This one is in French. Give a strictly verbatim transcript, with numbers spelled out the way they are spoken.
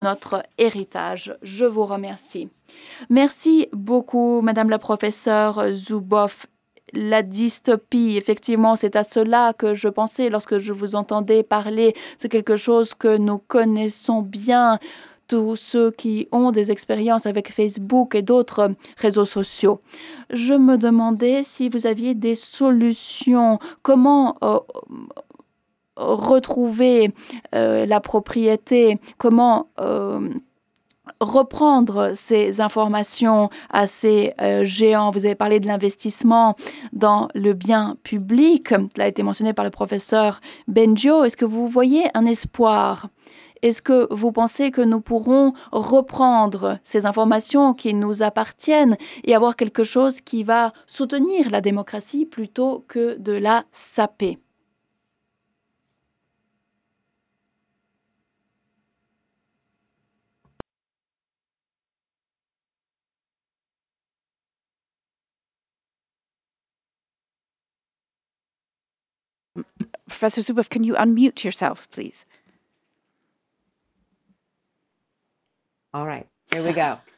notre héritage. Je vous remercie. Merci beaucoup, Madame la professeure Zuboff. La dystopie, effectivement, c'est à cela que je pensais lorsque je vous entendais parler. C'est quelque chose que nous connaissons bien, tous ceux qui ont des expériences avec Facebook et d'autres réseaux sociaux. Je me demandais si vous aviez des solutions, comment euh, retrouver euh, la propriété, comment euh, reprendre ces informations à ces euh, géants. Vous avez parlé de l'investissement dans le bien public. Cela a été mentionné par le professeur Benjo. Est-ce que vous voyez un espoir? Est-ce que vous pensez que nous pourrons reprendre ces informations qui nous appartiennent et avoir quelque chose qui va soutenir la démocratie plutôt que de la saper? Professor Zuboff, can you unmute yourself, please? All right, here we go.